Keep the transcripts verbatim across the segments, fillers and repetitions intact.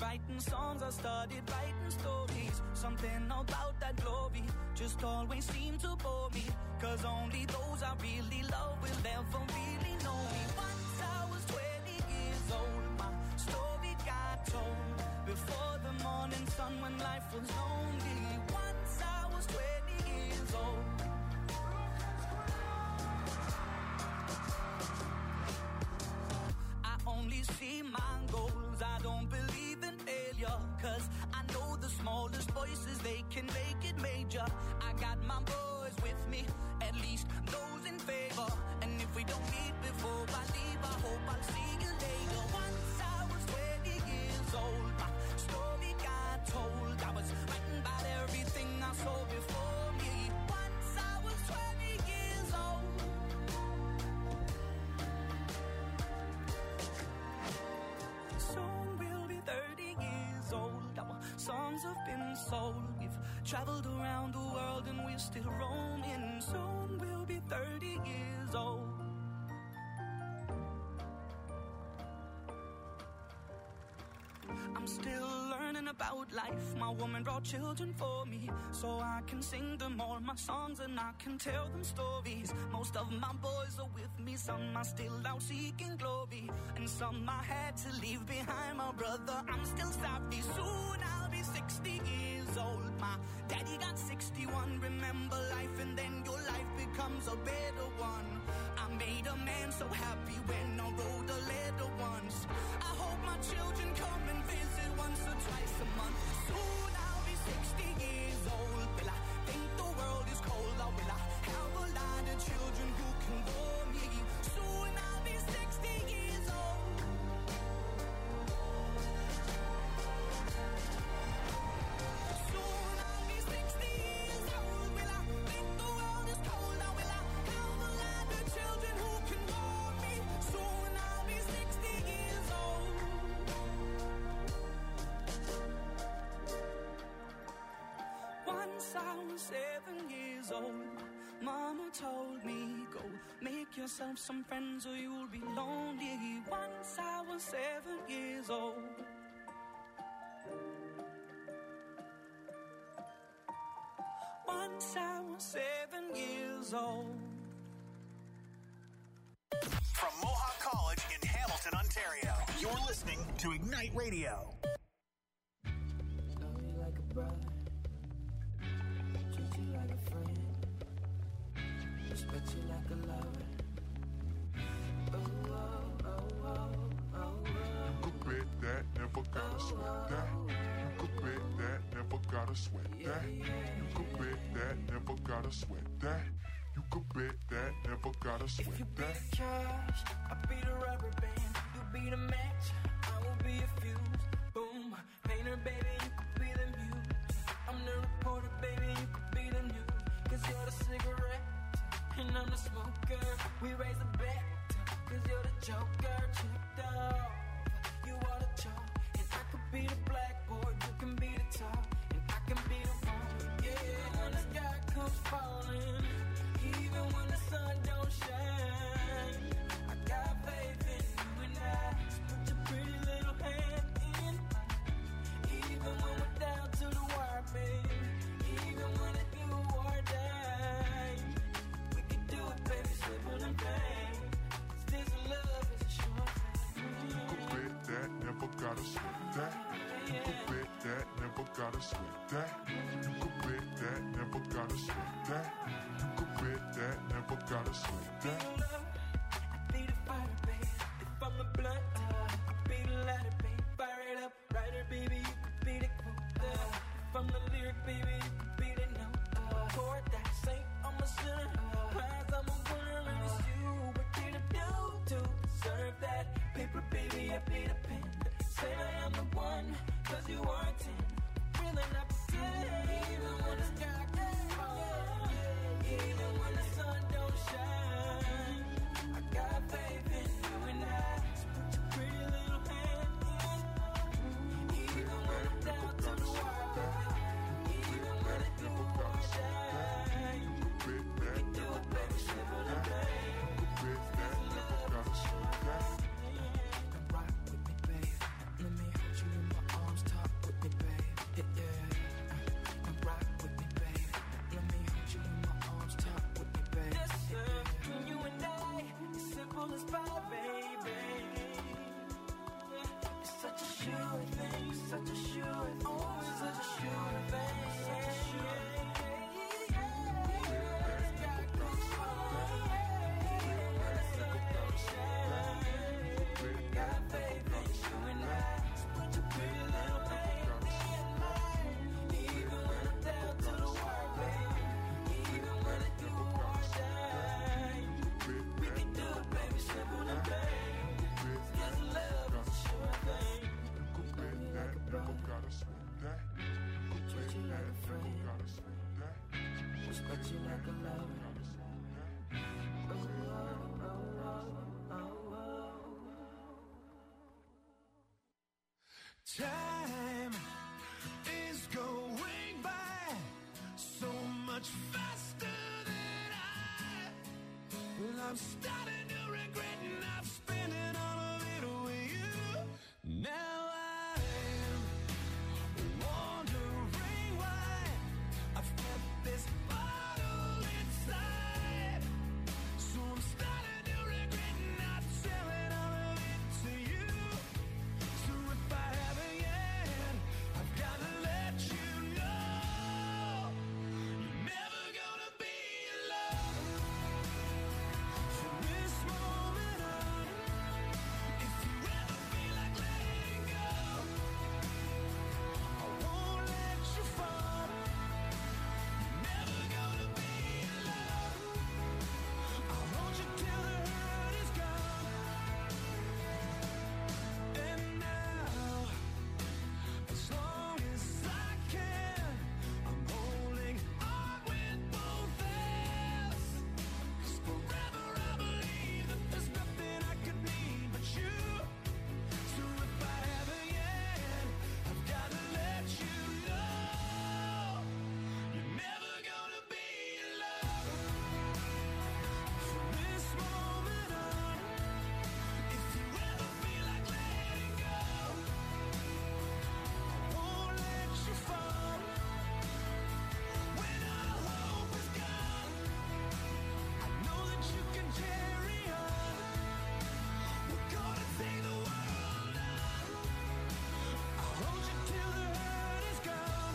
writing songs, I started writing stories. Something about that glory just always seemed to bore me, cause only those I really love will ever really know me. Once I was twenty years old, my story got told before the morning sun when life was lonely. Once I was twenty years old. I only see my goals, I don't believe in failure, cause I know the smallest voices, they can make it major. I got my boys with me, at least those in favor, and if we don't meet before I leave, I hope I'll see you later. Once I was twenty years old, my story got told. I was writing about everything I saw before me. Once I was twenty years old. Soon we'll be thirty years old. Our songs have been sold. We've traveled around the world and we're still roaming. Soon we'll be thirty years old. I'm still learning about life. My woman brought children for me, so I can sing them all my songs and I can tell them stories. Most of my boys are with me, some are still out seeking glory, and some I had to leave behind. My brother, I'm still sorry. Soon I'll be sixty years old. My daddy got sixty-one. Remember life and then your life becomes a better one. I made a man so happy when I wrote a letter once. I hope my children come and visit once or twice a month. Soon I'll be sixty years old. Will I think the world is cold, or will I have a lot of children who can bore me? Soon I'll be sixty years old. Soon I'll be sixty years old. Will I think the world is cold, or will I have a lot of children who can bore me? Soon I'll be sixty years old. Once I was seven years old, Mama told me, go make yourself some friends or you'll be lonely. Once I was seven years old. Once I was seven years old. From Mohawk College in Hamilton, Ontario, you're listening to Ignite Radio. Love you like a brother, treat you like a friend, respect you like a lover. Oh, oh, oh, oh, oh, oh. You could bet that, never gotta sweat that. You could bet that, never gotta sweat that. You could bet that, never gotta sweat that. You could bet that, never gotta If sweat you be that. the cash, I'll be the rubber band. You be the match, I will be a fuse. Boom, painter, baby, you could be the muse. I'm the reporter, baby, you could be the news. Cause you're the cigarette, and I'm the smoker. We raise the bet, cause you're the joker. Chipped off, you are the chalk. And I could be the blackboard, you can be the top. And I can be the one, yeah, when the sky comes falling, even when the sun don't shine. I got faith in you and I. Just put your pretty little hand in mine. Even when we're down to the wire, baby. Even when it's do or die. We can do it, baby, simple and plain. This love is a short thing. You could bet that, never gotta sweat that. You could bet that, never gotta sweat that. You could bet that, never gotta sweat that. You could bet that, never gotta sweat that. I be the fire, baby. If I'm a blunt, I be the lighter, baby. Fire it up, writer, baby. You could be the quote. If I'm the lyric, baby, you could be the note. Chord that saint, I'm a sinner. Prize, I'm a winner, and it's you. What did I do to deserve that? Paper, baby, I be the pen. Say I am the one, cause you are a ten. Really not pretend. Even when the sky gets falling, even when the sun don't shine, I got faith in you and I. So put your pretty little hand in mine. Even when I'm down to the wire, even when it do or die. We can do it, baby, simple and plain. This love is a short thing. Come rock with me, babe. Let me hold you in my arms gotta sweat that. You could treat you like a friend, never gotta sweat that. respect you like a lover. Oh, oh, oh, oh, oh, oh. Time is going by so much faster than I. Well, I'm starting to regret not spending all of it with you. Now I'm wondering why I've kept this bottle inside. So I'm starting to regret not telling all of it to you. So if I haven't yet, I've gotta let you know you're never gonna be alone. From this moment on, if you ever feel like letting go, I won't let you fall. You're never gonna be alone. I'll hold you till the hurt is gone. And now, as long as I can, I'm holding on with both hands. 'Cause forever I believe that there's nothing I could need but you. So if I haven't yet, I've gotta let you know you're never gonna be alone. From this moment on, if you ever feel like letting go, I won't let you fall. When all hope is gone, I know that you can carry on. We're gonna take the world on. I'll hold you till the hurt is gone.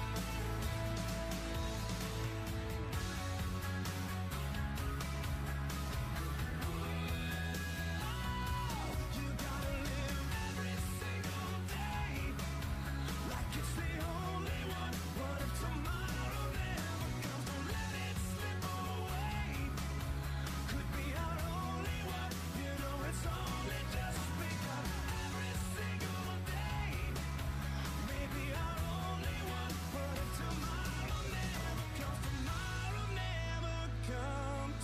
You gotta live every single day like it's the only one. What if tomorrow never comes? Don't let it slip away. Could be our only one. You know it's only just begun. Every single day, maybe our only one. What if tomorrow never comes? Tomorrow never comes.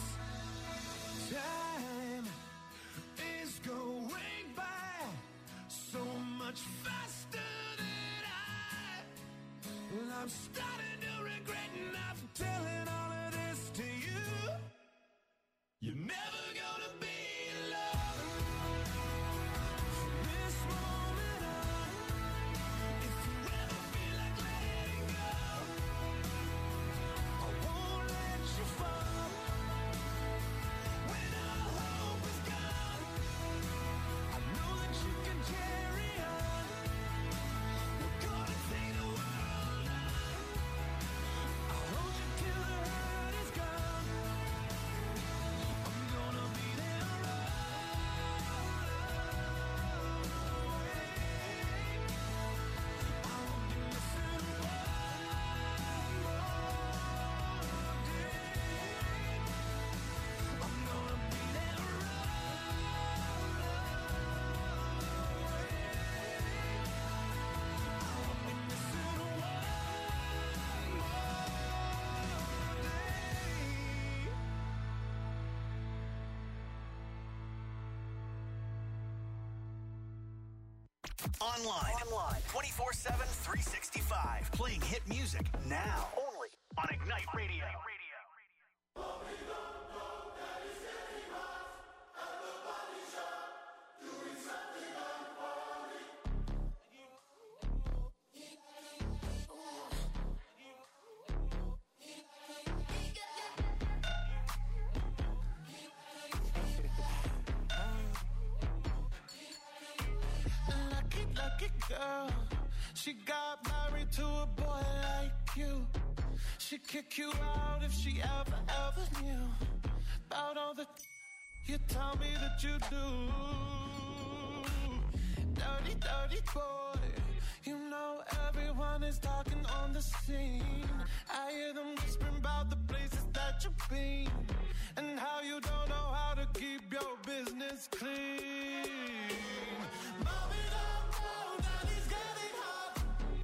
Time is going by so much faster than I. Well, I'm starting to regret not telling all of this to you. You're never gonna be alone. From this moment on, if you ever feel like letting go, I won't let you fall. When all hope is gone, I know that you can carry on. We're gonna take the world on. I'll hold you till the hurt is gone. I'm gonna be there always. I won't be missing one more day. I'm gonna be there Online. Online. twenty-four seven, three sixty-five. Playing hit music now. Only on Ignite Radio. Lucky, lucky girl. She got married to a boy like you. She'd kick you out if she ever, ever knew about all the you tell me that you do. Dirty, dirty boy. You know everyone is talking on the scene. I hear them whispering about the places that you've been and how you don't know how to keep your business clean. Mommy, don't know that he's getting hot.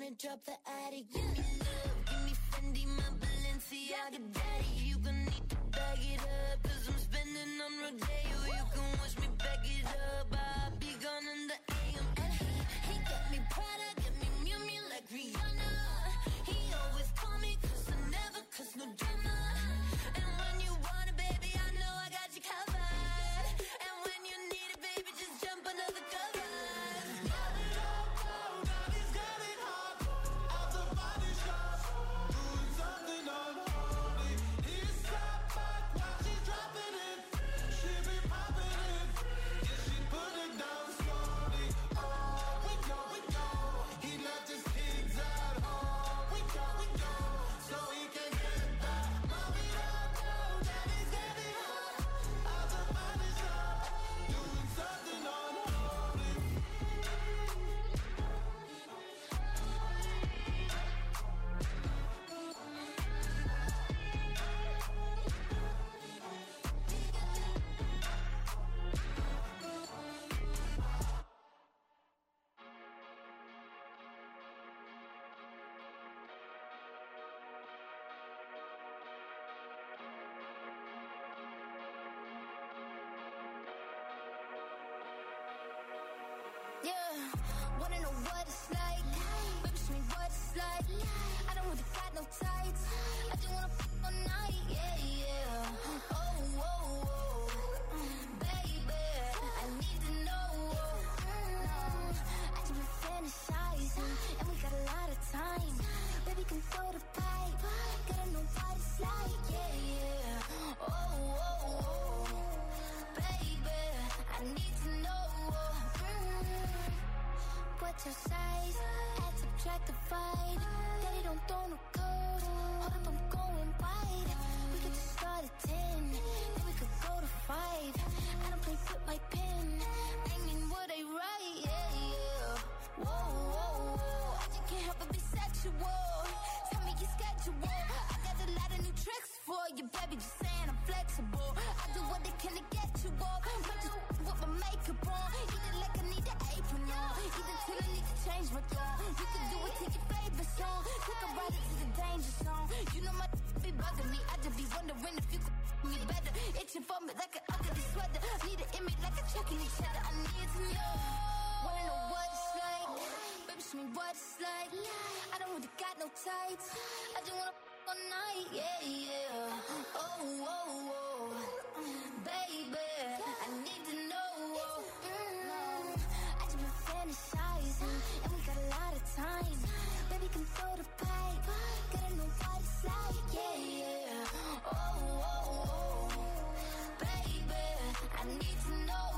basement, drop the attic. Give me love, give me Fendi, my Balenciaga daddy. You gon' need to bag it up, cause I'm spending on Rodeo. You can watch me back it up, I'll be gone in the A M. And he, he got me Prada, got me Miu Miu like Rihanna. He always call me cause I never cause no drama. And when you want it, baby, I know I got you covered. And when you need it, baby, just jump under the covers. Got it all down, now he's got it hot. Out the body shop, doing something unholy. He's sat back while she's dropping it. She be popping it, yeah, she put it down slowly. Oh, we go, we go. He left his kids at home. We go, we go, so he can get back. Mommy don't know that he's getting hot. Out the body shop, doing something unholy. Yeah, wanna know what it's like? Baby, show me what it's like. I don't really got no tights. I just wanna f*** all night, yeah, yeah. Oh, oh, oh, baby, I need to know. Mm, I just been fantasizing, and we got a lot of time. Baby, can throw the pipe. Gotta know what it's like, yeah, yeah. Oh, oh, oh, baby, I need to know. Mm, what's your size? Add, subtract, divide. Daddy don't throw no code. Hold up, I'm going wide. We could just start at ten, then we could go to five. I don't play with my pen. I mean what I write, yeah, yeah. Whoa, whoa, whoa. I just can't help but be sexual. Tell me your schedule. I got a lot of new tricks for you, baby. Just saying I'm flexible. I do what I can to get you off. Might just with my makeup on. Either like I need an apron on. Either till I need to change my tone. You can do it to your favorite song. Take a ride into the danger zone. You know my be bugging me. I just be wondering if you could me better. Itching for me like an ugly sweater. Need an image like a checking each other. I need to know. Wanna know what it's like? Baby, show me what it's like. I don't really got no tights. I just wanna f*** all night, yeah, yeah. Oh, oh, oh, baby, I need to know. Mm, I just been fantasizing, and we got a lot of time. Baby, can throw the pipe. Gotta know what it's like, yeah, yeah. Oh, oh, oh, baby, I need to know.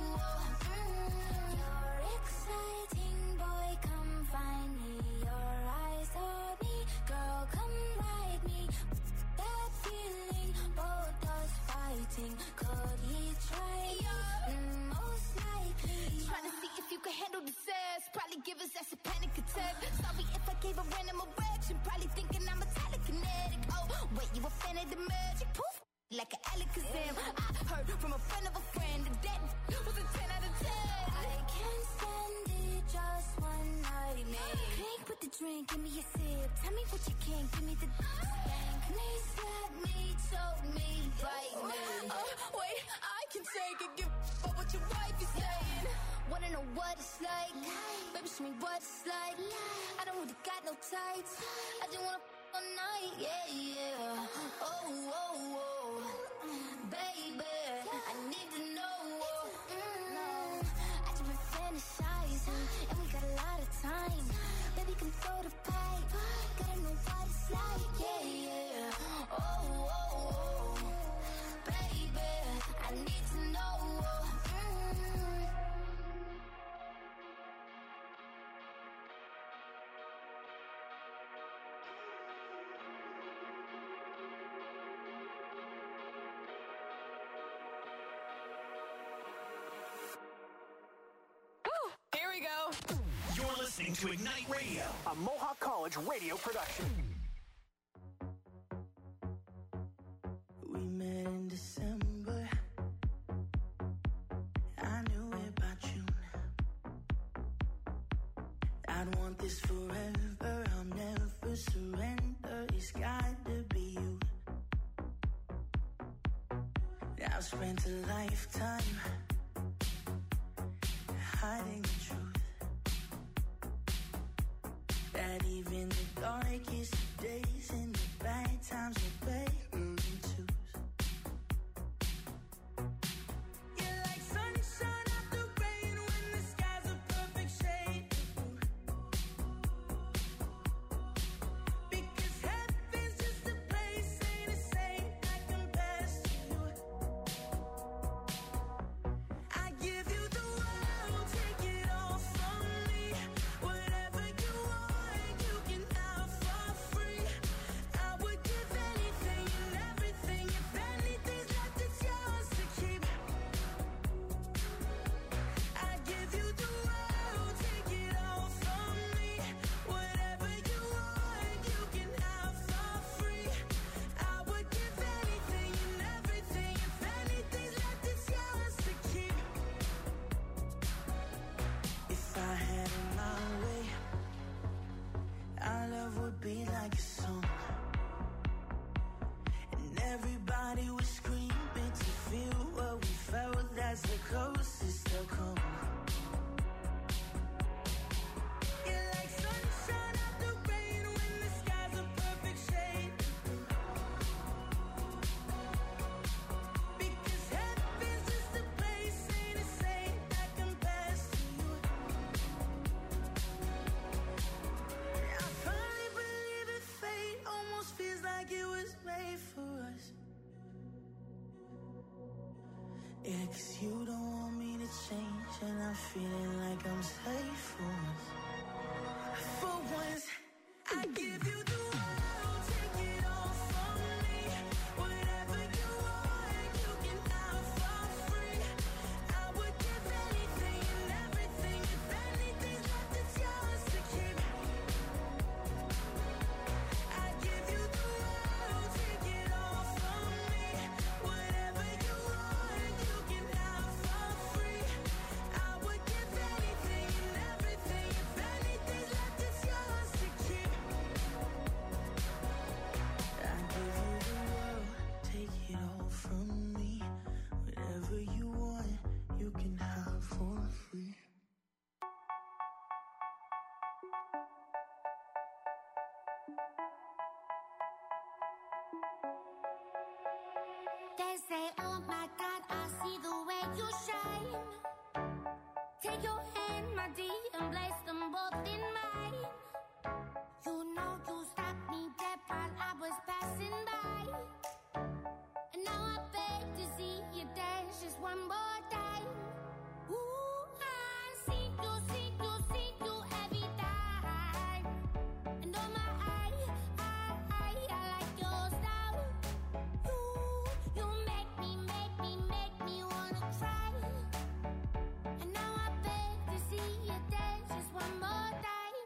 Mm, you're exciting, boy, come find me. Your eyes on me, girl, come ride me. That feeling, both us fighting. Could he try me? Mm, most likely. Trying to see if you can handle the sass. Probably give us that's a panic attack. Sorry if I gave a random erection. Probably thinking I'm a telekinetic. Oh, wait, you a fan of the magic? Poof, like an Alakazam. I heard from a friend of a friend that that was a ten out of ten. I can't stand it, just one night, man. Drink with the drink, give me a sip. Tell me what you can, give me the spank me, slap me, choke me, bite me. Oh, wait, I can take it, give up what your wife is saying. Wanna know what it's like? Baby, show me what it's like. I don't really got no tights. I just wanna f*** all night, yeah, yeah. Oh, oh, oh, baby, I need to know. Mm, I just been fantasizing, and we got a lot of time. Baby, can throw the pipe. Gotta know what it's like, yeah, yeah. Oh, oh, oh, baby, I need to know. Mm. Here we go. You're listening to Ignite Radio, a Mohawk College radio production. We met in December. I knew it about you now. I'd want this forever. I'm I've spent a lifetime hiding the truth, that even the darkest days and the bad times are better than twos. You're like sunshine after rain when the sky's a perfect shade of blue, because heaven's just a place, ain't a saint that compares to you. I give you the world, take it all from me. Whatever you want, you can have for free. I would give anything and everything. If anything's left, it's yours to keep. I give you the world, take it all from me. Whatever you want, you can have for free. I would give anything and everything. If anything's left, it's yours to keep. If I had it my way, our love would be like a song, and everybody would scream it to feel what we felt. That's the closest they'll come. You're like sunshine after rain when the sky's a perfect shade of blue, because heaven's just a place, ain't a saint that compares to you. I finally believe in fate, almost feels like it was made for us. Yeah, 'cause you don't want me to change, and I'm feeling like I'm safe for once. For once, I give you the world, take it all from me. Whatever you want, you can have for free. I would give anything and everything. If anything's left, it's yours to keep. I give you the world, take it all from me. Whatever you want, you can have for free. I would give anything and everything. If anything's left, it's yours to keep. I give you the world, take it all from me. Whatever you want, you can have for free. They say, oh my God, I see the way you shine. Take your hand, my dear, and place them both in mine. You know you stopped me dead while I was passing by. And now I beg to see you dance just one more time. Ooh, I see you, see you, see you every time. And oh my, I, I, I, I like your style. You, you make me, make me, make me wanna cry. And now I beg to see you dance just one more time.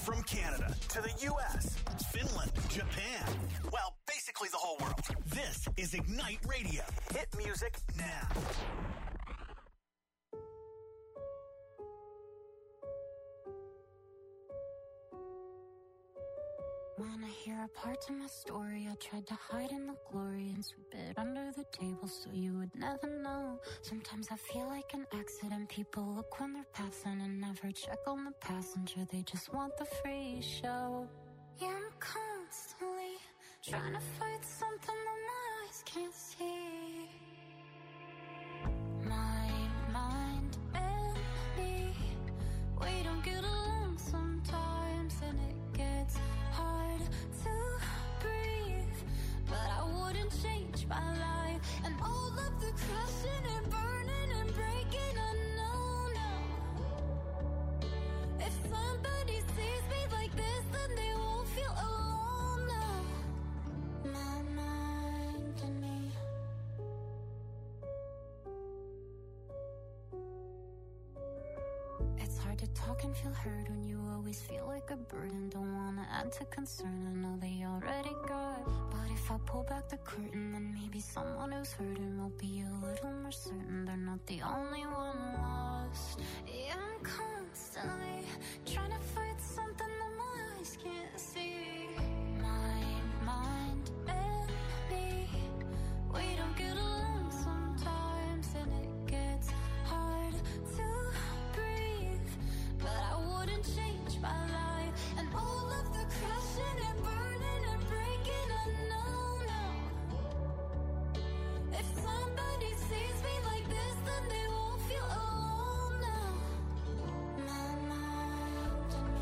From Canada to the U S, Finland, Japan, well, basically the whole world. This is Ignite Radio. Hit music now. When I hear a part of my story, I tried to hide in the glory and sweep it under the table so you would never know. Sometimes I feel like an accident. People look when they're passing and never check on the passenger. They just want the free show. Yeah, I'm constantly trying to fight something that my eyes can't see. My mind and me, we don't get along sometimes, and it gets hard to breathe. But I wouldn't change my life, and all of the crashing and burning and breaking, I know now. If somebody sees me like this, then they won't feel alone now. My mind and me. It's hard to talk and feel heard when you always feel like a burden. Don't wanna add to concern, I know they already got. But if I pull back the curtain, then maybe someone who's hurting will be a little more certain they're not the only one lost. Yeah, I'm constantly trying to fight something that my eyes can't see. My mind and me, we don't get along sometimes, and it gets hard to breathe. But I wouldn't change my life, and all of the crashing and burning and breaking, I know now. If somebody sees me like this, then they won't feel alone now. My mind and me.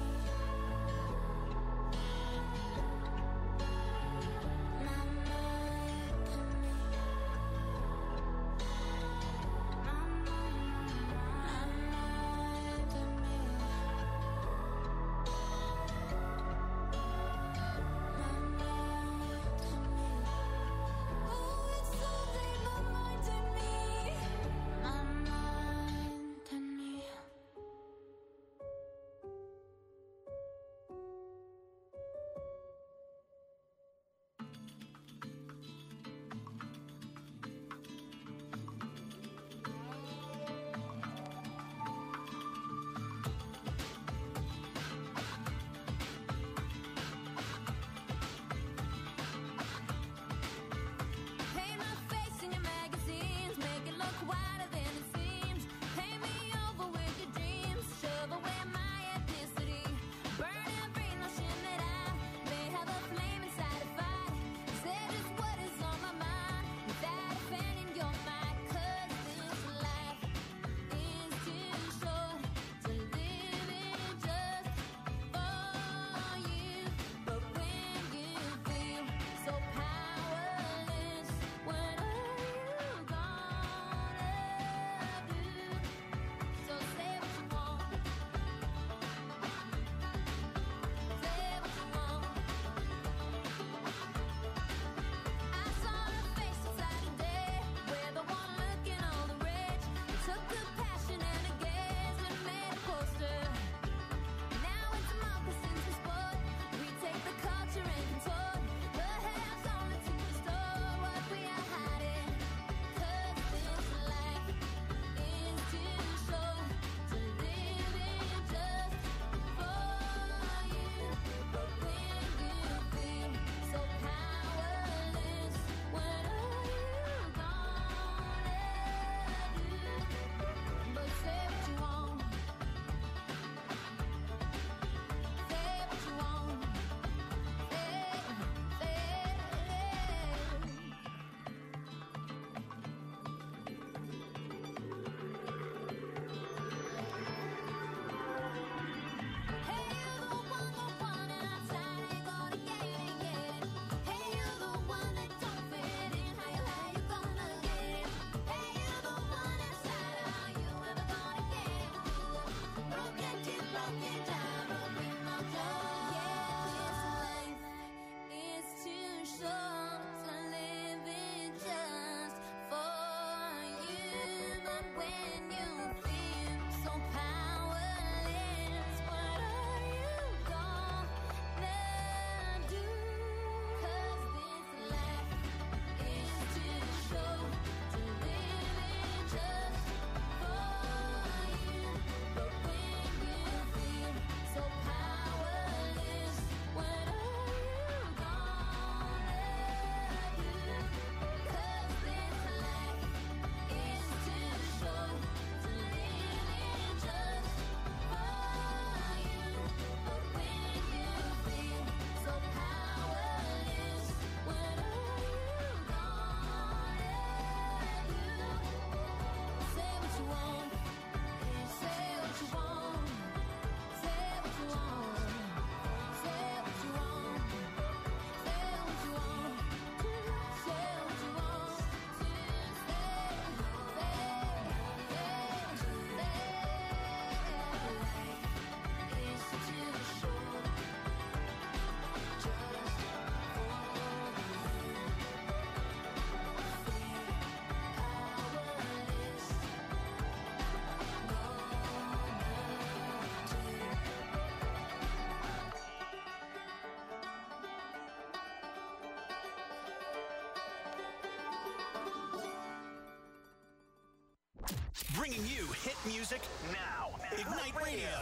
Bringing you hit music now. Ignite Radio.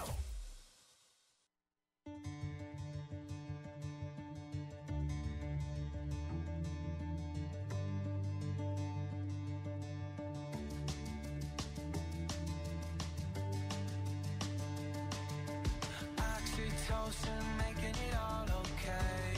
Oxytocin, making it all okay.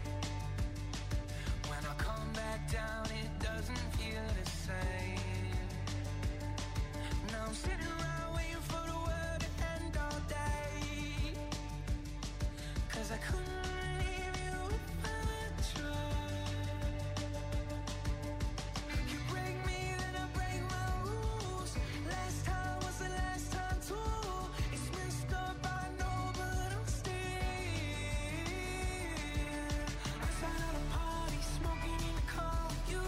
When I come back down, it doesn't feel the same. Now I'm sitting around waiting for the world to end all day. 'Cause I couldn't leave you if I tried. You break me, then I break my rules. Last time was the last time too. It's messed up, I know, but I'm still outside of the party, smoking in the car with you.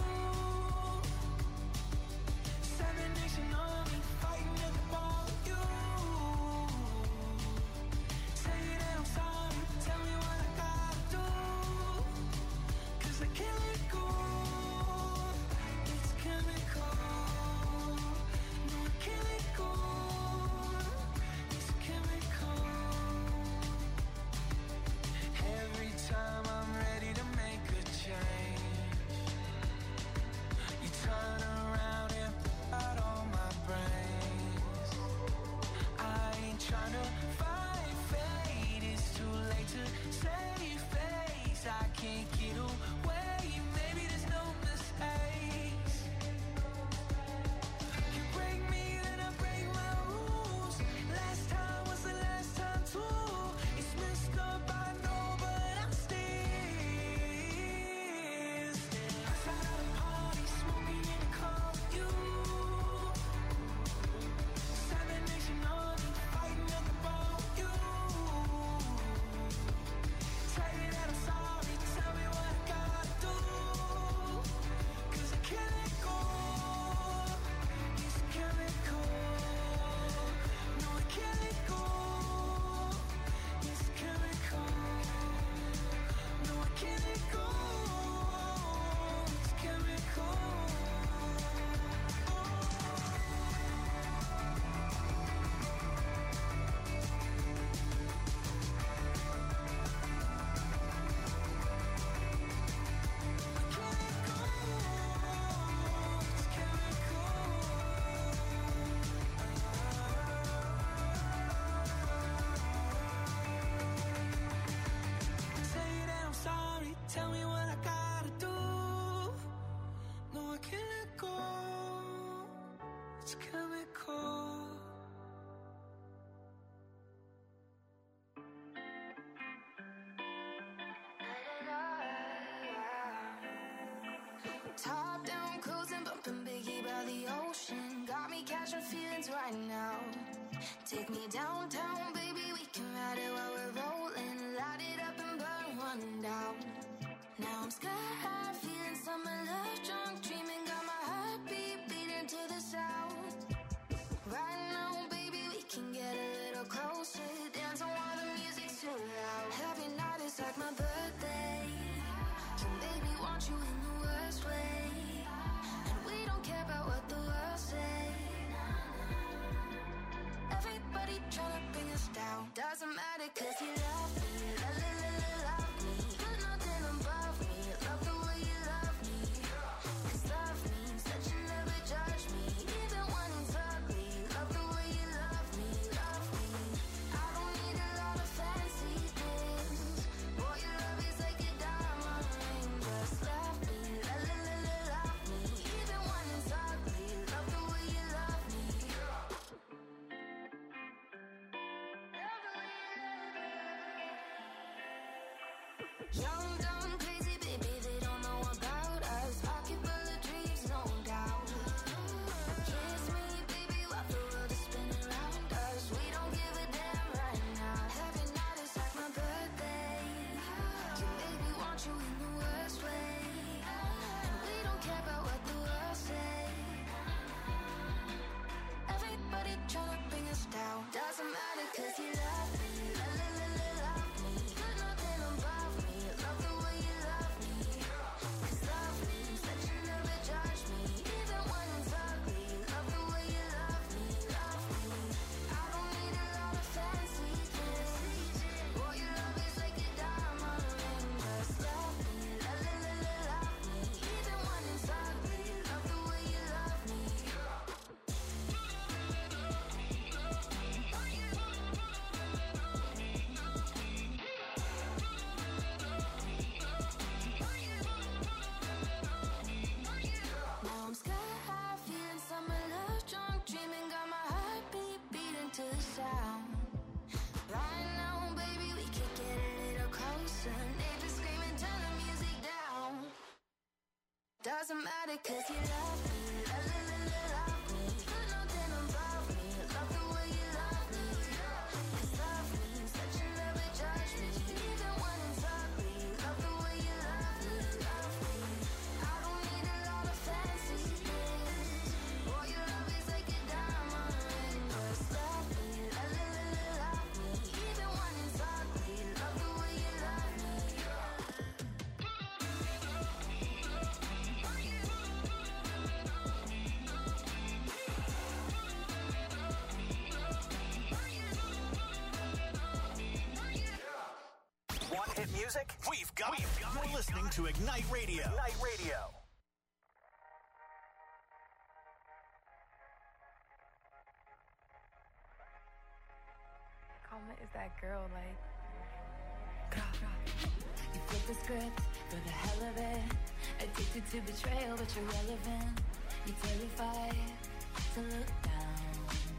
Seven Nation Army, fighting at the bar with you. Say that I'm sorry, tell me what I gotta do. 'Cause I can't let go. It's chemical. No, I can't let go. It's chemical. Every time I'm ready to make a change, you turn around and put out all my brains. I ain't trying to fight fate, it's too late to save face. I can't get away, maybe there's no mistakes. You break me, then I break my rules. Last time was the last time too. It's messed up, I know, but I'm still outside of the party, smoking in the car with you. Seven Nation Army, fighting at the bar with you. Say that I'm sorry, tell me what I gotta do. 'Cause I can't let go. It's chemical. No, I can't let go. It's chemical. No, I can't let go. It's chemical. Say that I'm sorry, tell me what I gotta do. No, I can't let go. It's chemical. Top down, cruising, bumping Biggie by the ocean. Got me catching feelings right now. Take me downtown, baby, we can ride it while we're rolling. Light it up and burn one down. Now I'm sky high, feeling summer love, drunk, dreaming, got my heartbeat beating to the sound. Right now, baby, we can get a little closer. Dancing while the music's too loud. Every night is like my birthday. You make me want you in the worst way. And we don't care about what the world say. Everybody tryna bring us down. Doesn't matter 'cause you love me. La la la la love me. You're nothing above me. Love the way you love me. 'Cause love means that you never judge me. Even when it's ugly. Love the way you love me. Love me. I don't need a lot of fancy things. Boy, your love is like a diamond ring. Just love me. La la la la love me. Even when it's ugly. Love the way you love me. Young, dumb, crazy, baby, they don't know about us. Pocket full of dreams, no doubt. Kiss me, baby, while the world is spinning around us. We don't give a damn right now. Every night is like my birthday. You make me want you in the worst way. And we don't care about what the world say. Everybody tryna bring us down. Doesn't matter 'cause you love me. La la la la love me. You're nothing above me. Love it cause you love me. La la la la love me. You know that I'm above me. Love the way you love me. Cause love me, such a love it judge me. Even when it's ugly. Love the way you love me. Love me. I don't need a lot of fancy things. All you love is like a diamond ring. Just love me. La la la la love me. Even when it's ugly. Love the way you love me. Want hit music? We've got it. You're listening to Ignite Radio. Ignite Radio. Karma is that girl, like. You flip the script for the hell of it. Addicted to betrayal, but you're relevant. You're terrified to look down.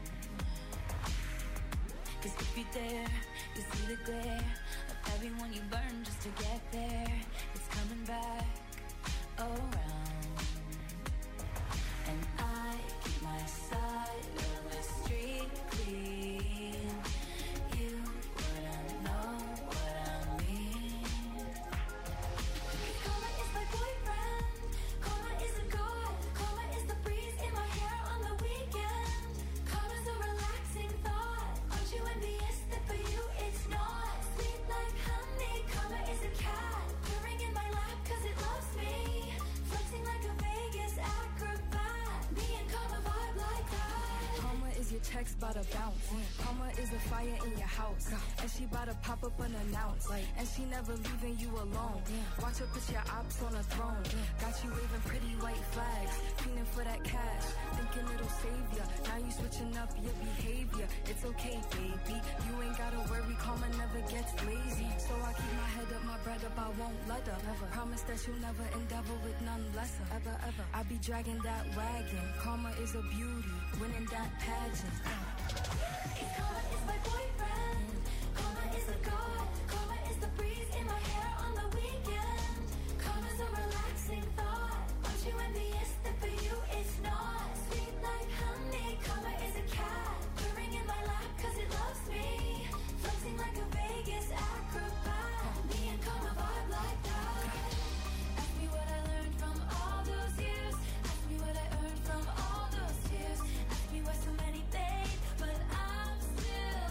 Cause if you dare, you see the glare of everyone you burn just to get there. It's coming back around. And I keep my side of the street clean. You wouldn't know what I mean. Karma is my boyfriend. Karma is a god. Karma is the breeze in my hair on the weekend. Karma's a relaxing thought. Aren't you envious that for you it's not? Sweet like honey. Karma is a cat. Purring in my lap cause it loves me. Flexing like a Vegas acrobat. Me and Karma vibe like that. Karma is your checks bout to bounce. Karma is a fire in your house. And she bout to pop up unannounced. And she never leaving you alone. Watch her put your ops on a throne. Got you waving pretty white flags. Feeling for that cash. Thinking it'll save ya. Now you switching up your behavior. It's okay, baby. You ain't gotta worry. Karma never gets lazy. So I keep my head up, my bread up. I won't let her. Never. Promise that you'll never endeavor with none lesser. Ever, ever. I be dragging that wagon. Karma is a beauty. Winning that pageant. Karma is my boyfriend. Karma is a god. Karma is the breeze in my hair on the weekend. Karma's a relaxing thought. Aren't you envious that for you it's not? Sweet like honey. Karma is a cat. Purring in my lap cause it loves me. Flexing like a Vegas acrobat. Me and Karma vibe like that. Ask me what I learned from all those years. Ask me what I earned from all those tears. Ask me why so many fade, but I'm still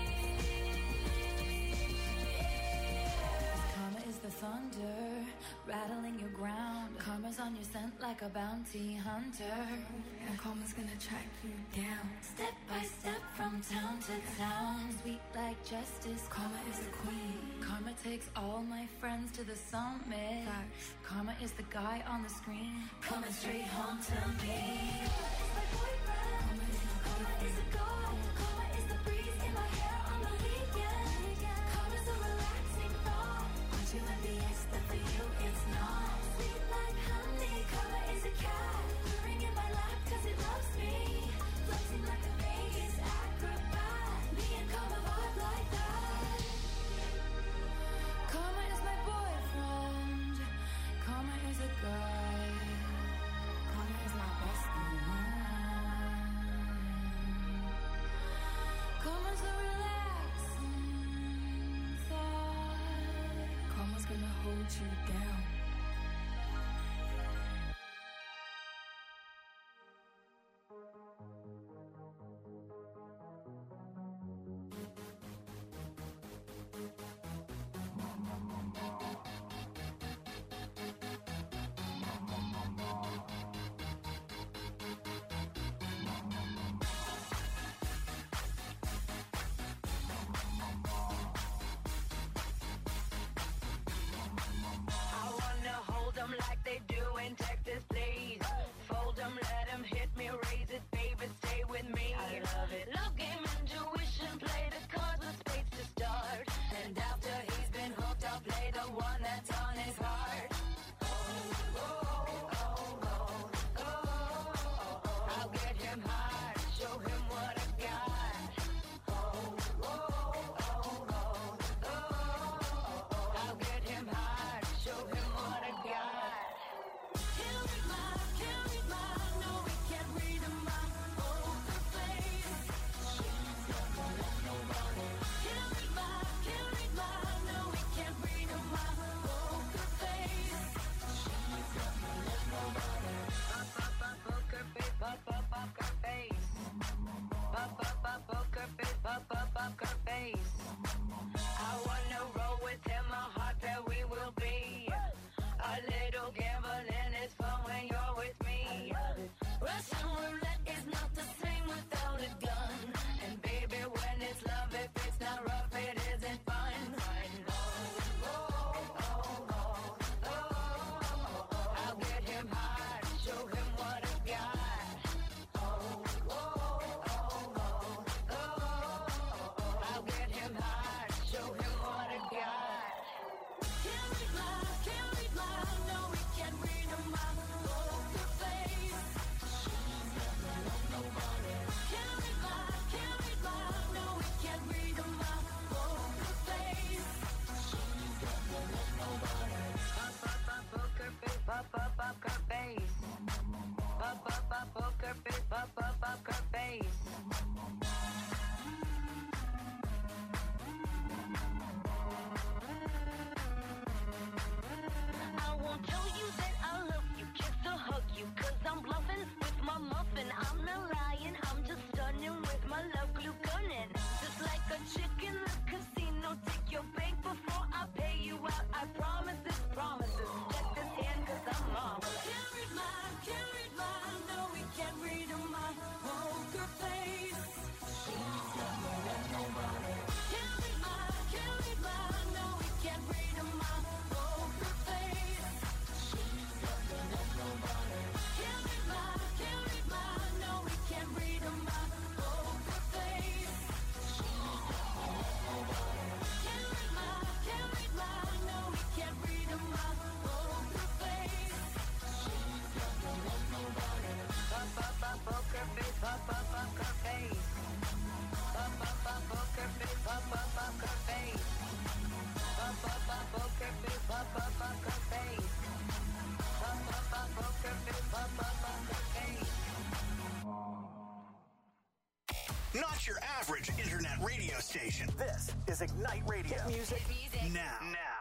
here. Karma is the thunder, rattling your ground. Karma's on your scent like a bounty hunter. And karma's gonna track you down. Step by step from town to town. Sweet like justice, Karma is a queen. Karma takes all my friends to the summit. Facts. Karma is the guy on the screen, Coming straight home to me. Karma is my boyfriend. Karma is a god. Karma is the breeze in my hair on the weekend. Karma's a relaxing thought. Aren't you envious that for you it's not? Sweet like honey. Karma is a cat. Purring in my lap cause it loves me. Flexing like a Vegas acrobat. Me and Karma vibe like that. Karma is my boyfriend. Karma is a guy. Karma is my bestie. Karma's a relaxing thought. Karma's gonna hold you down. I wanna Not your average internet radio station. This is Ignite Radio. Hit music. Hit music. Now. Now.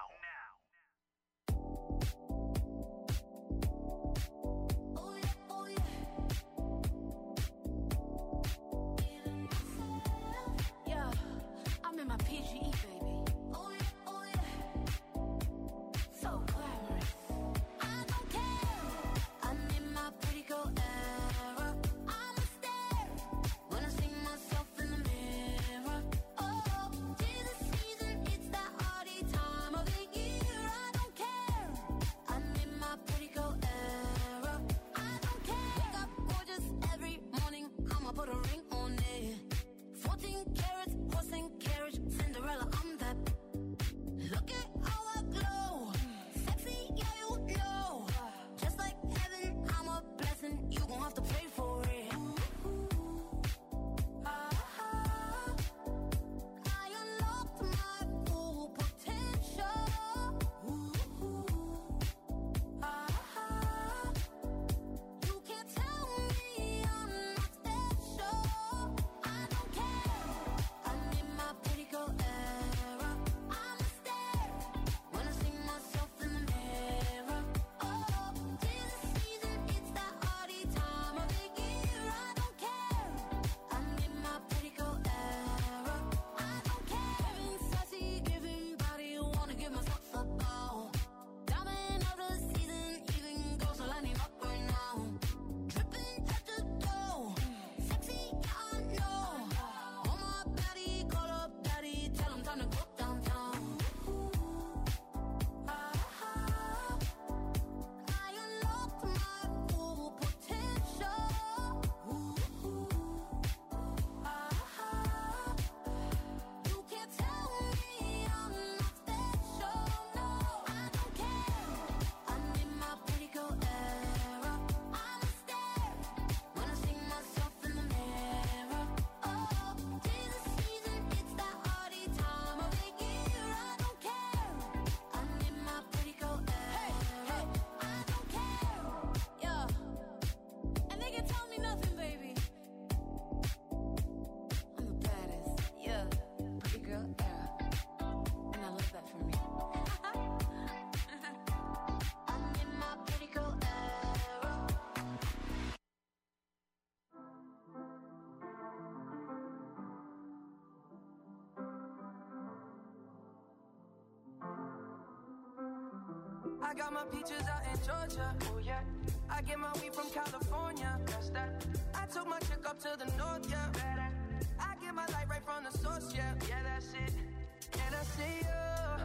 I got my peaches out in Georgia. Oh yeah. I get my weed from California. That's that. I took my chick up to the north, yeah. Better. I get my light right from the source, yeah. Yeah, that's it. And I see you.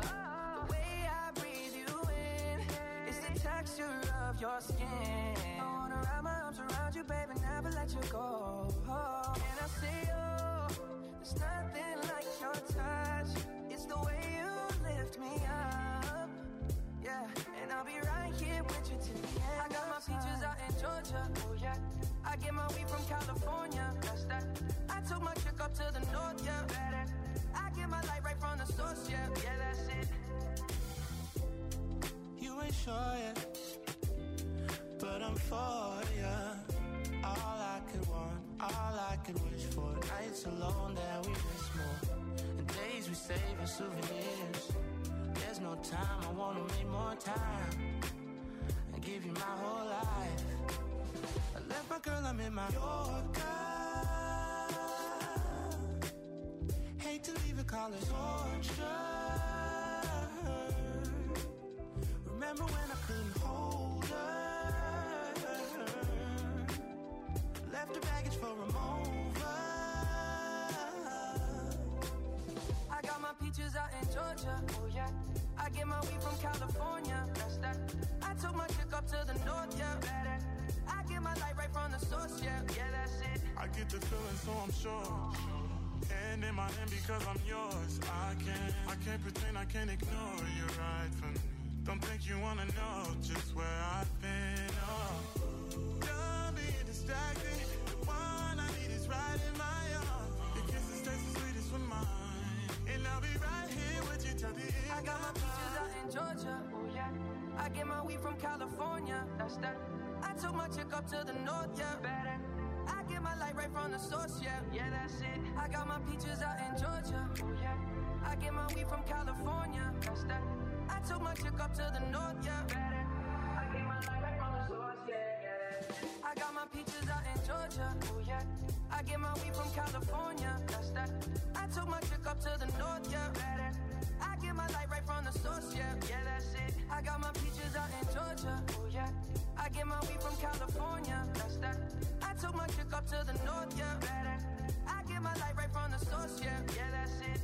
Oh. The way I breathe you in. It's the texture of your skin. I wanna wrap my arms around you, baby, never let you go. Oh. And I see you. There's nothing like your touch. It's the way you lift me up. Yeah, and I'll be right here with you till the end. I got my peaches out in Georgia. Oh yeah. I get my weed from California. That's that. I took my chick up to the north, yeah. Better. I get my light right from the source, yeah. Yeah, that's it. You ain't sure yet, but I'm for ya. All I could want, all I could wish for. Nights alone that we miss more, and days we save as souvenirs. There's no time, I wanna make more time and give you my whole life. I left my girl, I'm in my Yorker. Hate to leave it, call it torture. Remember when I couldn't hold her? Left her baggage for a mover. I got my peaches out in Georgia. Oh yeah. I get my weed from California. That's that. I took my chick up to the north, yeah. Better. I get my light right from the source, yeah. Yeah, that's it. I get the feeling, so I'm sure. Hand in my hand because I'm yours. I can't, I can't pretend, I can't ignore you right from me. Don't think you wanna know just where I've been. Oh, don't be distracted. The one I need is right in my arms. Your kisses taste the sweetest with mine, and I'll be right here with you till the end. I got my peaches out in Georgia. Oh yeah. I get my weed from California. That's that. I took my chick up to the north, yeah. Better. I get my light right from from the source, yeah, yeah, that's it. I got my peaches out in Georgia, oh yeah. I get my weed from California, that's that. I took my chick up to the north, yeah. I get my light right from the source, yeah, yeah. I got my peaches out in Georgia, oh yeah. I get my weed from California, that's that. I took my chick up to the north, yeah. I get my light right from the source, yeah, yeah, that's it. I got my peaches out in Georgia, oh yeah. I get my weed from California, that's that. I took my chick up to the north, yeah. I get my light right from the source, yeah, yeah, that's it.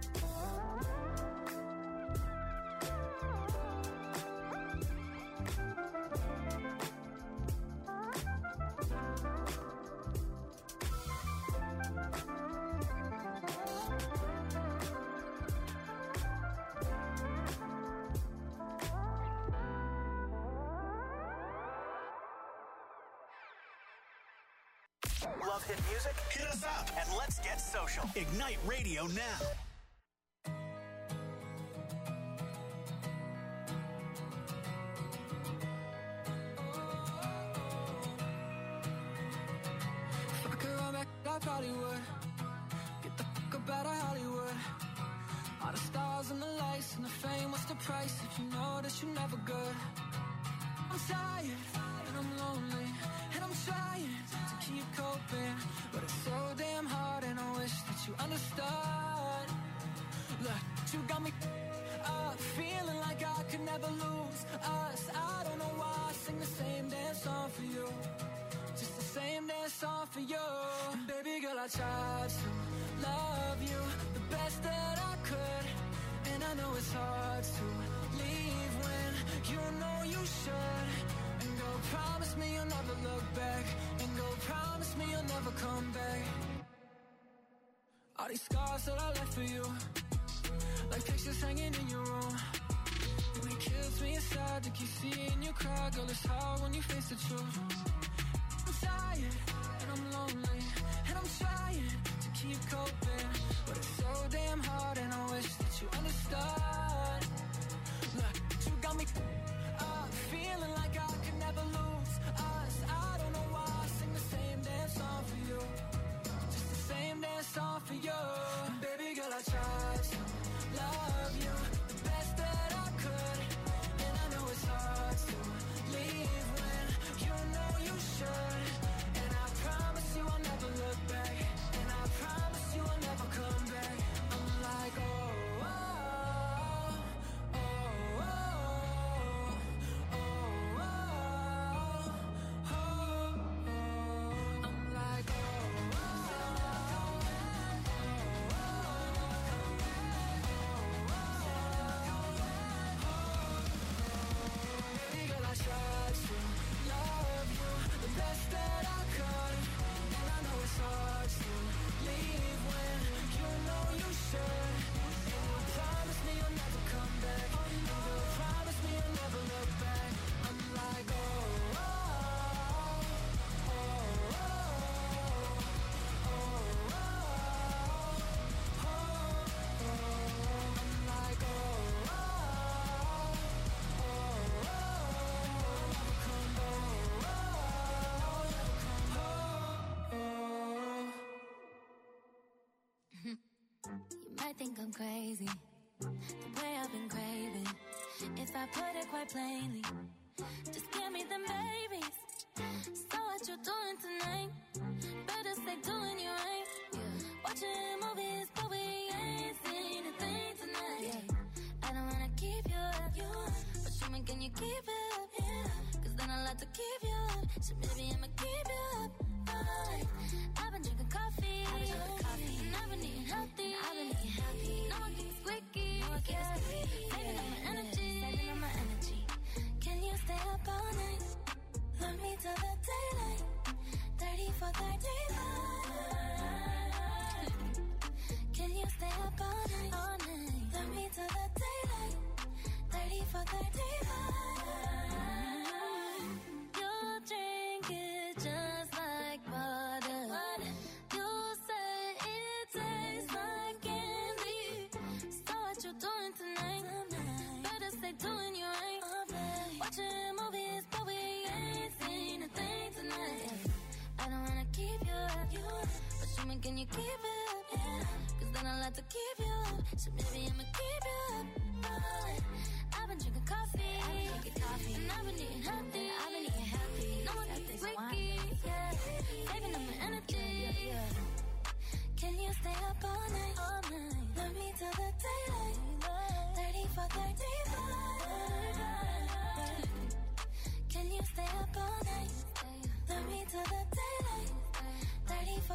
Love hit music? Hit us up and let's get social. Ignite Radio now. If I could run back, I probably would. Get the fuck up out of Hollywood. All the stars and the lights and the fame, what's the price if you know that you're never good? I'm tired and I'm lonely and I'm trying to keep coping, but it's so damn hard and I wish that you understood. Look, you got me up, feeling like I could never lose us. I don't know why I sing the same damn song for you, just the same damn song for you. And baby girl, I tried to love you the best that I could, and I know it's hard to leave when you know you should. And go promise me you'll never look back, and go promise me you'll never come back. All these scars that I left for you, like pictures hanging in your room, and it kills me inside to keep seeing you cry. Girl, it's hard when you face the truth. I'm tired and I'm lonely and I'm trying to keep coping, but it's so damn hard and I wish that you understood. Look, you got me up, feeling like I could never lose us. I don't know why I sing the same damn song for you, just the same damn song for you. And baby girl, I tried to love you the best that I could, and I know it's hard to leave when you know you should. And I promise you I'll never look back, and I promise you I'll never come back. I'm like, oh, oh, oh, oh, oh, oh, oh, oh. I'm like, oh, baby girl, I tried to love you the best that I could, and I know it's hard to leave when you know you should. And you promise me you'll never come back, and you promise me you'll never look back. I'm like, oh, oh, oh, oh, oh, oh, oh, oh. I'm like, oh, oh, oh, oh, come You might think I'm crazy, the way I've been craving. If I put it quite plainly, just give me them babies. So what you doing tonight? Better stay doing you right. Watching movies, but we ain't seen a thing tonight. I don't wanna keep you up, but show me, can you keep it up? Cause then I'll have to keep you up, so maybe I'ma keep you up. Alright. I've been drinking coffee, I've been drinking coffee, and I've been eating healthy. I've been eating healthy. No one keeps squeaky, no one keeps squeaky. Saving up my energy, saving up my energy. Can you stay up all night? Love me till the daylight. Thirty for thirty-five. Can you stay up all night? All night. Love me till the daylight. Thirty for thirty-five. Your drink is just But show me, can you keep it up? Yeah. Cause then I'll have to keep you up. So maybe I'ma keep you up. Oh, I've been drinking coffee. I've been drinking coffee. And I've been eating healthy. I've been eating healthy. No one can freaky. Yeah. Saving up my energy. Yeah, yeah. Can you stay up all night? All night. Love me till the daylight. thirty-four, thirty-five. Can you stay up all night? Love me till the daylight. thirty-four,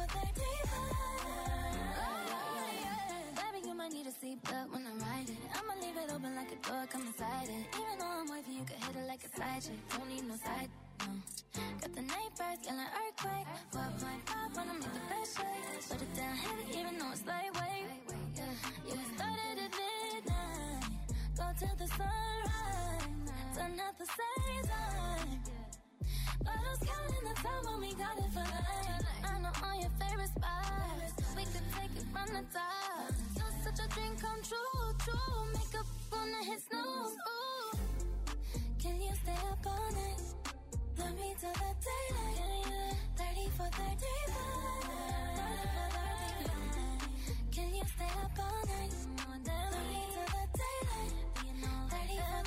thirty-five. Baby, you might need a seatbelt when I'm riding. I'ma leave it open like a door, come inside it. Even though I'm wifey, you can hit it like a side chick. Don't need no side, no. Got the neighbors yelling earthquake. four point five wanna make the best shake. Put it down heavy, even though it's lightweight. Yeah, yeah, we started at midnight. Go till the sunrise. Done at the same time. But who's counting the time when we got it for life? I know all your favorite spots. We could take it from the top. So such a dream come true, true. Make up wanna hit snooze. Ooh. Can you stay up all night? Love me till the daylight. thirty-four, thirty-five. Can you stay up all night? Love me till the daylight. thirty-four,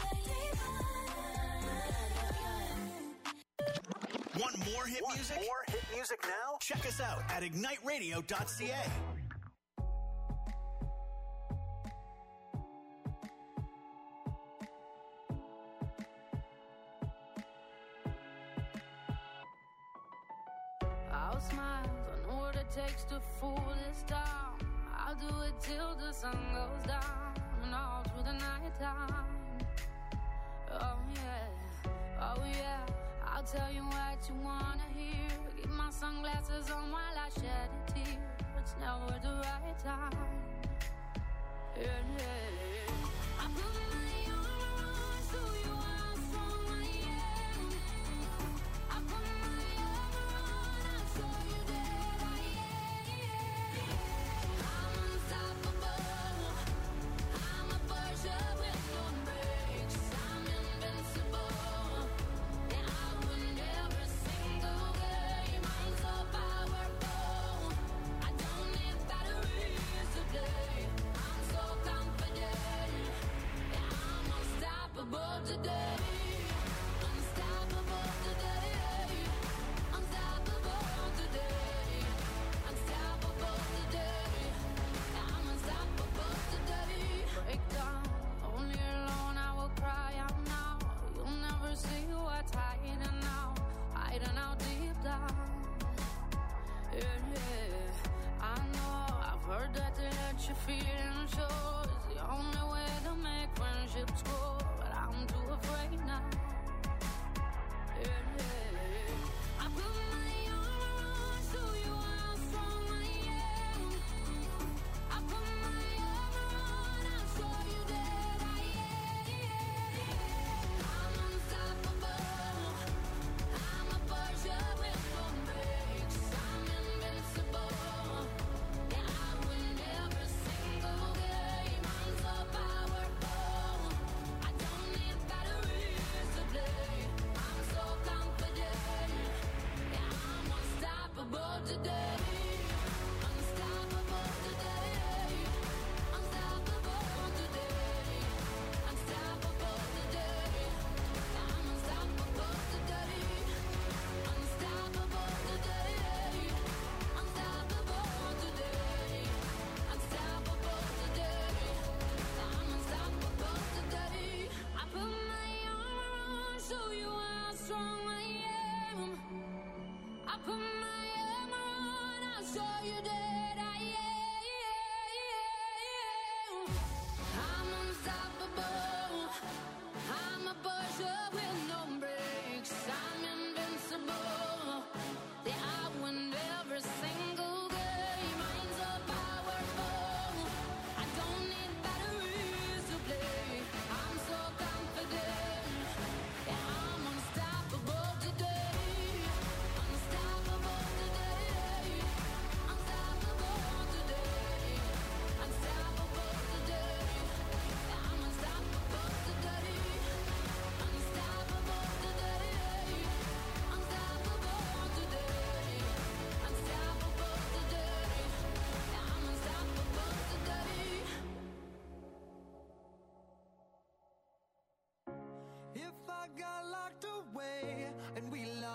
thirty-five. Want more hit Want music? more hit music now? Check us out at ignite radio dot c a. I'll smile, I know what it takes to fool this town. I'll do it till the sun goes down and all through the night time. Oh yeah, oh yeah, I'll tell you what you wanna hear. Keep my sunglasses on while I shed a tear. It's never the right time. Yeah, yeah. I put my armor on so you how strong I am. I put my armor on, I'll show you that I am. I'm unstoppable. I'm a Porsche with no brakes. I'm invincible. Yeah, I win every single game. I'm so powerful. I don't need batteries to play. I'm so confident. Yeah, I'm unstoppable today. Unstoppable today. Unstoppable today. Unstoppable today. Yeah, I'm unstoppable today. Break down, only alone I will cry out now. You'll never see what's hiding out, hiding out deep down. Yeah, yeah. I know, I've heard that to let you feel and show is the only way to make friendships grow. But I'm too afraid now. Yeah, yeah. I put my armor on so you how strong I am. I put my armor on, I'll show you that I am. I'm unstoppable. I'm a Porsche with no brakes. I'm invincible. Yeah, I win every single game. I'm so powerful. I don't need batteries to play. I'm so confident. Yeah, I'm unstoppable today. Unstoppable today. Unstoppable today. Unstoppable today. I'm unstoppable today. Unstoppable today. Unstoppable today. Unstoppable today. I'm unstoppable today. I put my armor on, show you how strong I am. I put my armor on, I'll show you that I am. I'm unstoppable. I'm a Porsche with no brakes. I'm invincible. Yeah, I win every single game. I'm so powerful. I don't need batteries to play. I'm so confident. Yeah, I'm unstoppable today. Unstoppable today. Unstoppable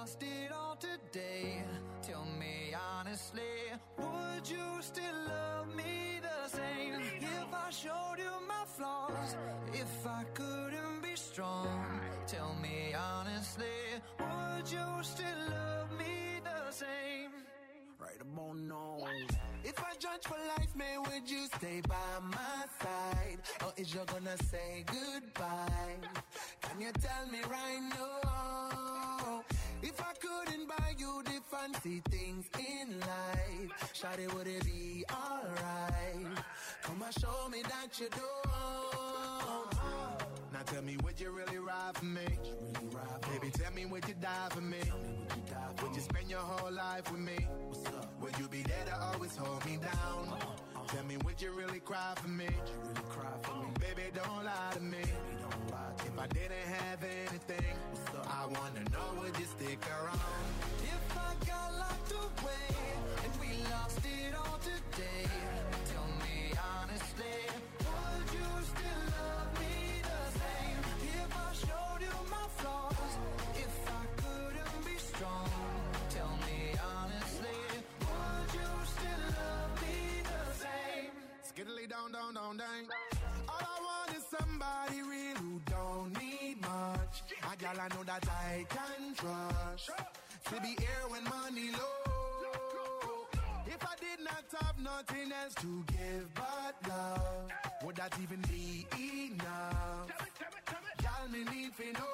lost it all today, tell me honestly, would you still love me the same? If I showed you my flaws, if I couldn't be strong, tell me honestly, would you still love me the same? Right about now. If I judge for life, man, would you stay by my side? Or is you gonna say goodbye? Can you tell me right now? If I couldn't buy you the fancy things in life, shawty, would it be alright? Come and show me that you don't. Now tell me, would you really ride for me? Really ride for Baby, tell me, would you die for me? Would you, die for would you spend your whole life with me? Would you be there to always hold me down? Uh-huh, uh-huh. Tell me, would you really cry for me? Would you really cry for me? Baby, don't lie to me. Baby, don't lie to if me. I didn't have anything, I wanna know, would you stick around? If I got locked away and we lost it all today, tell me honestly, would you still love me the same? If I showed you my flaws, if I couldn't be strong, tell me honestly, would you still love me the same? Skiddly down, down, down, down. All I want is somebody real who don't need much. A gal I know that I can trust. To be here when money low. If I did not have nothing else to give but love, would that even be enough? Gal, me need to know.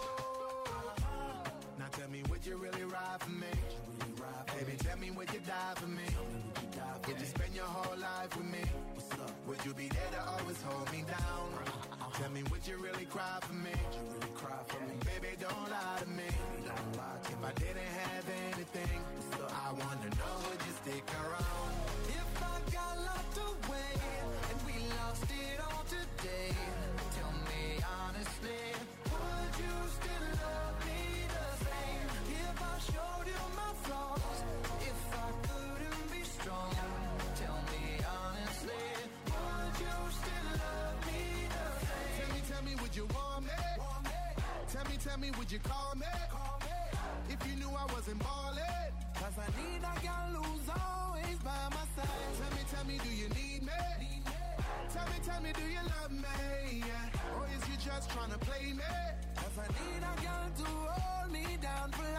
Now tell me, would you really ride for me? Really ride for Baby, me? Tell me, would you die for me? Would you, die for would me? You spend your whole life with me? Would you be there to always hold me down? Uh-huh. Tell me, would you really cry for me? Would you really cry for me? Baby, don't lie to me. Don't lie to if me. I didn't have anything, I wanna know, would you stick around? If I got locked away and we lost it all today, tell me honestly, would you still love me the same? If I showed you my flaws, if I couldn't be strong, tell me honestly, would you still love me the same? Tell me, tell me, would you want me? Want me? Tell me, tell me, would you call me? Call me. If you knew I wasn't ballin', cause I need a girl who's always by my side. Tell me, tell me, do you need me? Need me? Tell me, tell me, do you love me? Yeah. Or is you just tryna play me? Cause I need a girl to hold me down for life.